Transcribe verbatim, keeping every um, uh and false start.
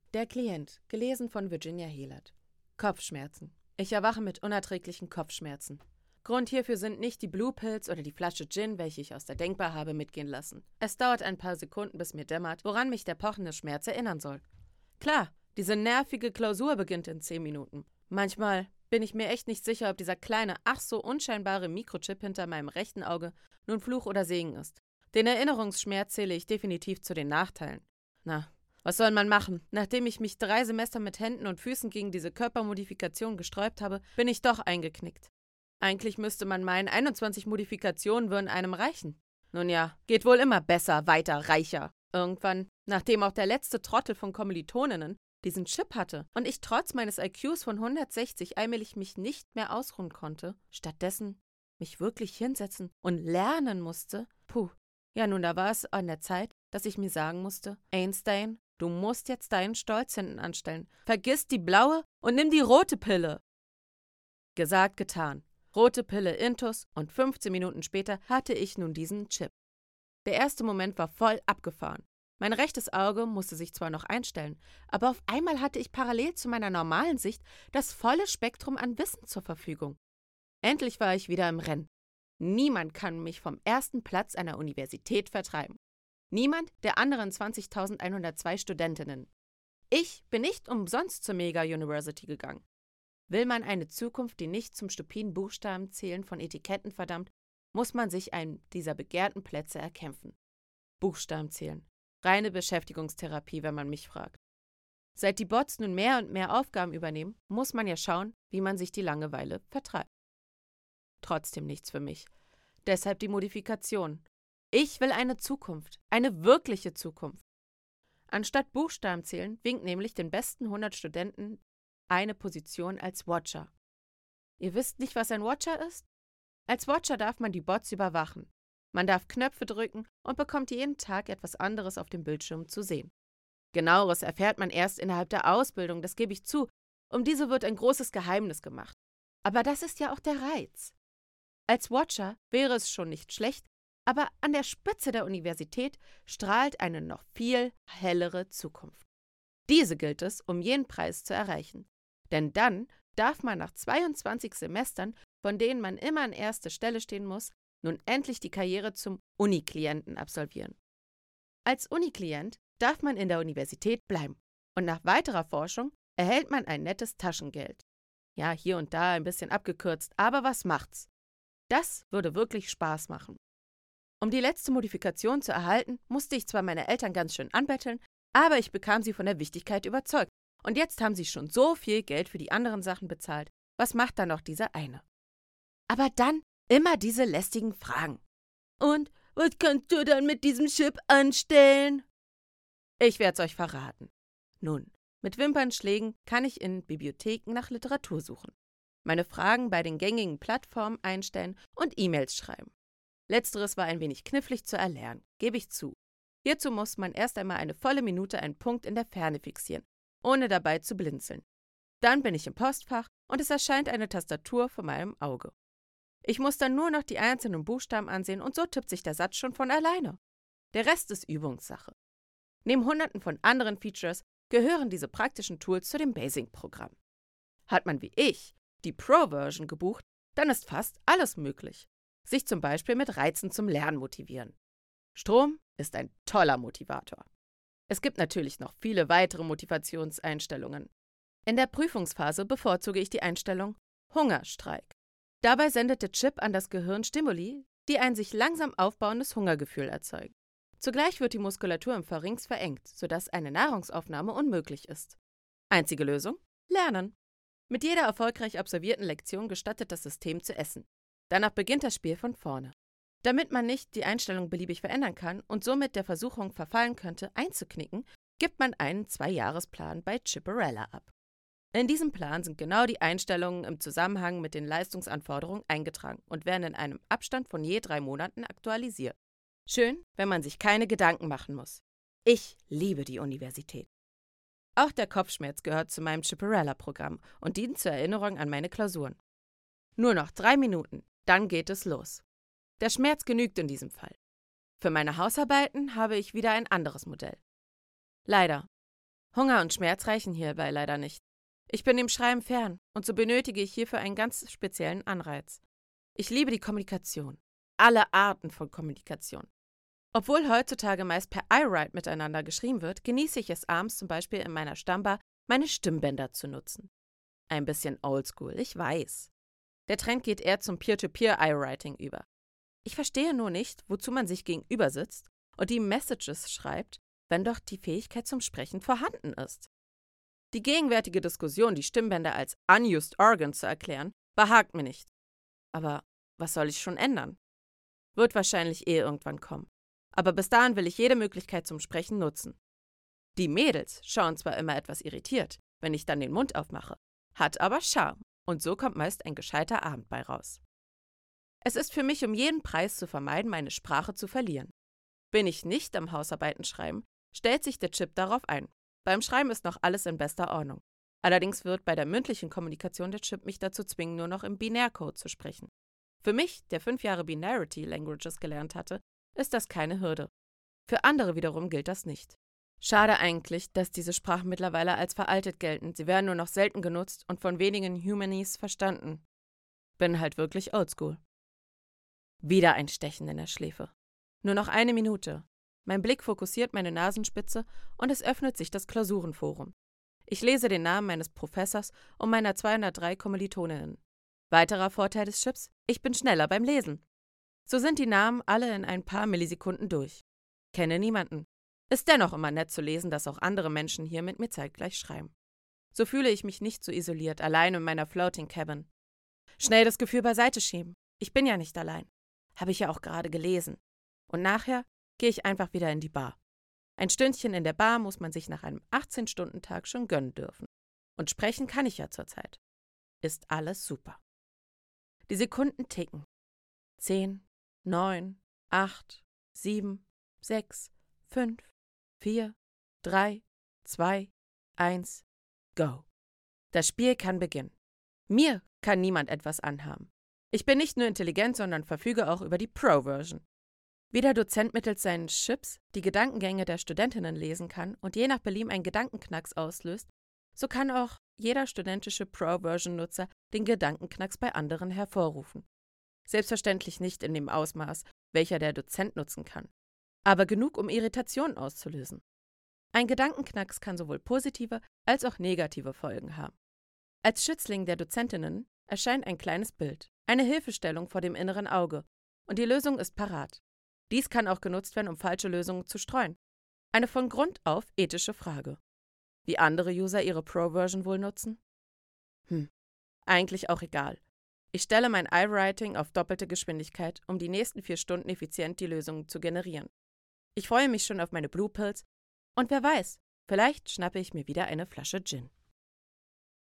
Der Klient, gelesen von Virginia Helert. Kopfschmerzen. Ich erwache mit unerträglichen Kopfschmerzen. Grund hierfür sind nicht die Blue Pills oder die Flasche Gin, welche ich aus der Denkbar habe mitgehen lassen. Es dauert ein paar Sekunden, bis mir dämmert, woran mich der pochende Schmerz erinnern soll. Klar, diese nervige Klausur beginnt in zehn Minuten. Manchmal bin ich mir echt nicht sicher, ob dieser kleine, ach so unscheinbare Mikrochip hinter meinem rechten Auge nun Fluch oder Segen ist. Den Erinnerungsschmerz zähle ich definitiv zu den Nachteilen. Na, was soll man machen? Nachdem ich mich drei Semester mit Händen und Füßen gegen diese Körpermodifikation gesträubt habe, bin ich doch eingeknickt. Eigentlich müsste man meinen, einundzwanzig Modifikationen würden einem reichen. Nun ja, geht wohl immer besser, weiter, reicher. Irgendwann, nachdem auch der letzte Trottel von Kommilitoninnen diesen Chip hatte und ich trotz meines I Qs von hundertsechzig allmählich mich nicht mehr ausruhen konnte, stattdessen mich wirklich hinsetzen und lernen musste, puh, ja nun, da war es an der Zeit, dass ich mir sagen musste, Einstein, du musst jetzt deinen Stolz hinten anstellen. Vergiss die blaue und nimm die rote Pille. Gesagt, getan. Rote Pille intus und fünfzehn Minuten später hatte ich nun diesen Chip. Der erste Moment war voll abgefahren. Mein rechtes Auge musste sich zwar noch einstellen, aber auf einmal hatte ich parallel zu meiner normalen Sicht das volle Spektrum an Wissen zur Verfügung. Endlich war ich wieder im Rennen. Niemand kann mich vom ersten Platz einer Universität vertreiben. Niemand der anderen zwanzigtausendeinhundertzwei Studentinnen. Ich bin nicht umsonst zur Mega University gegangen. Will man eine Zukunft, die nicht zum stupiden Buchstabenzählen von Etiketten verdammt, muss man sich einen dieser begehrten Plätze erkämpfen. Buchstabenzählen. Reine Beschäftigungstherapie, wenn man mich fragt. Seit die Bots nun mehr und mehr Aufgaben übernehmen, muss man ja schauen, wie man sich die Langeweile vertreibt. Trotzdem nichts für mich. Deshalb die Modifikation. Ich will eine Zukunft, eine wirkliche Zukunft. Anstatt Buchstabenzählen winkt nämlich den besten hundert Studenten eine Position als Watcher. Ihr wisst nicht, was ein Watcher ist? Als Watcher darf man die Bots überwachen. Man darf Knöpfe drücken und bekommt jeden Tag etwas anderes auf dem Bildschirm zu sehen. Genaueres erfährt man erst innerhalb der Ausbildung, das gebe ich zu. Um diese wird ein großes Geheimnis gemacht. Aber das ist ja auch der Reiz. Als Watcher wäre es schon nicht schlecht, aber an der Spitze der Universität strahlt eine noch viel hellere Zukunft. Diese gilt es, um jeden Preis zu erreichen. Denn dann darf man nach zweiundzwanzig Semestern, von denen man immer an erster Stelle stehen muss, nun endlich die Karriere zum Uniklienten absolvieren. Als Uniklient darf man in der Universität bleiben und nach weiterer Forschung erhält man ein nettes Taschengeld. Ja, hier und da ein bisschen abgekürzt, aber was macht's? Das würde wirklich Spaß machen. Um die letzte Modifikation zu erhalten, musste ich zwar meine Eltern ganz schön anbetteln, aber ich bekam sie von der Wichtigkeit überzeugt. Und jetzt haben sie schon so viel Geld für die anderen Sachen bezahlt. Was macht dann noch dieser eine? Aber dann immer diese lästigen Fragen. Und was kannst du dann mit diesem Chip anstellen? Ich werd's euch verraten. Nun, mit Wimpernschlägen kann ich in Bibliotheken nach Literatur suchen, meine Fragen bei den gängigen Plattformen einstellen und E-Mails schreiben. Letzteres war ein wenig knifflig zu erlernen, gebe ich zu. Hierzu muss man erst einmal eine volle Minute einen Punkt in der Ferne fixieren, ohne dabei zu blinzeln. Dann bin ich im Postfach und es erscheint eine Tastatur vor meinem Auge. Ich muss dann nur noch die einzelnen Buchstaben ansehen und so tippt sich der Satz schon von alleine. Der Rest ist Übungssache. Neben hunderten von anderen Features gehören diese praktischen Tools zu dem Basic-Programm. Hat man wie ich die Pro-Version gebucht, dann ist fast alles möglich. Sich zum Beispiel mit Reizen zum Lernen motivieren. Strom ist ein toller Motivator. Es gibt natürlich noch viele weitere Motivationseinstellungen. In der Prüfungsphase bevorzuge ich die Einstellung Hungerstreik. Dabei sendet der Chip an das Gehirn Stimuli, die ein sich langsam aufbauendes Hungergefühl erzeugen. Zugleich wird die Muskulatur im Pharynx verengt, sodass eine Nahrungsaufnahme unmöglich ist. Einzige Lösung? Lernen. Mit jeder erfolgreich absolvierten Lektion gestattet das System zu essen. Danach beginnt das Spiel von vorne. Damit man nicht die Einstellung beliebig verändern kann und somit der Versuchung verfallen könnte, einzuknicken, gibt man einen Zwei-Jahres-Plan bei Chipperella ab. In diesem Plan sind genau die Einstellungen im Zusammenhang mit den Leistungsanforderungen eingetragen und werden in einem Abstand von je drei Monaten aktualisiert. Schön, wenn man sich keine Gedanken machen muss. Ich liebe die Universität. Auch der Kopfschmerz gehört zu meinem Chipperella-Programm und dient zur Erinnerung an meine Klausuren. Nur noch drei Minuten, dann geht es los. Der Schmerz genügt in diesem Fall. Für meine Hausarbeiten habe ich wieder ein anderes Modell. Leider. Hunger und Schmerz reichen hierbei leider nicht. Ich bin dem Schreiben fern und so benötige ich hierfür einen ganz speziellen Anreiz. Ich liebe die Kommunikation. Alle Arten von Kommunikation. Obwohl heutzutage meist per iWrite miteinander geschrieben wird, genieße ich es abends zum Beispiel in meiner Stammbar, meine Stimmbänder zu nutzen. Ein bisschen oldschool, ich weiß. Der Trend geht eher zum Peer-to-Peer-iWriting über. Ich verstehe nur nicht, wozu man sich gegenüber sitzt und die Messages schreibt, wenn doch die Fähigkeit zum Sprechen vorhanden ist. Die gegenwärtige Diskussion, die Stimmbänder als unused organs zu erklären, behagt mir nicht. Aber was soll ich schon ändern? Wird wahrscheinlich eh irgendwann kommen. Aber bis dahin will ich jede Möglichkeit zum Sprechen nutzen. Die Mädels schauen zwar immer etwas irritiert, wenn ich dann den Mund aufmache, hat aber Charme und so kommt meist ein gescheiter Abend bei raus. Es ist für mich um jeden Preis zu vermeiden, meine Sprache zu verlieren. Bin ich nicht am Hausarbeiten schreiben, stellt sich der Chip darauf ein. Beim Schreiben ist noch alles in bester Ordnung. Allerdings wird bei der mündlichen Kommunikation der Chip mich dazu zwingen, nur noch im Binärcode zu sprechen. Für mich, der fünf Jahre Binarity Languages gelernt hatte, ist das keine Hürde. Für andere wiederum gilt das nicht. Schade eigentlich, dass diese Sprachen mittlerweile als veraltet gelten. Sie werden nur noch selten genutzt und von wenigen Humanies verstanden. Bin halt wirklich oldschool. Wieder ein Stechen in der Schläfe. Nur noch eine Minute. Mein Blick fokussiert meine Nasenspitze und es öffnet sich das Klausurenforum. Ich lese den Namen meines Professors und meiner zweihundertdrei Kommilitoninnen. Weiterer Vorteil des Chips: Ich bin schneller beim Lesen. So sind die Namen alle in ein paar Millisekunden durch. Kenne niemanden. Ist dennoch immer nett zu lesen, dass auch andere Menschen hier mit mir zeitgleich schreiben. So fühle ich mich nicht so isoliert, allein in meiner Floating Cabin. Schnell das Gefühl beiseite schieben. Ich bin ja nicht allein. Habe ich ja auch gerade gelesen. Und nachher gehe ich einfach wieder in die Bar. Ein Stündchen in der Bar muss man sich nach einem achtzehn-Stunden-Tag schon gönnen dürfen. Und sprechen kann ich ja zurzeit. Ist alles super. Die Sekunden ticken. Zehn, neun, acht, sieben, sechs, fünf, vier, drei, zwei, eins, go. Das Spiel kann beginnen. Mir kann niemand etwas anhaben. Ich bin nicht nur intelligent, sondern verfüge auch über die Pro-Version. Wie der Dozent mittels seinen Chips die Gedankengänge der Studentinnen lesen kann und je nach Belieben einen Gedankenknacks auslöst, so kann auch jeder studentische Pro-Version-Nutzer den Gedankenknacks bei anderen hervorrufen. Selbstverständlich nicht in dem Ausmaß, welcher der Dozent nutzen kann, aber genug, um Irritationen auszulösen. Ein Gedankenknacks kann sowohl positive als auch negative Folgen haben. Als Schützling der Dozentinnen erscheint ein kleines Bild, eine Hilfestellung vor dem inneren Auge, und die Lösung ist parat. Dies kann auch genutzt werden, um falsche Lösungen zu streuen. Eine von Grund auf ethische Frage. Wie andere User ihre Pro-Version wohl nutzen? Hm, eigentlich auch egal. Ich stelle mein iWriting auf doppelte Geschwindigkeit, um die nächsten vier Stunden effizient die Lösungen zu generieren. Ich freue mich schon auf meine Blue Pills und wer weiß, vielleicht schnappe ich mir wieder eine Flasche Gin.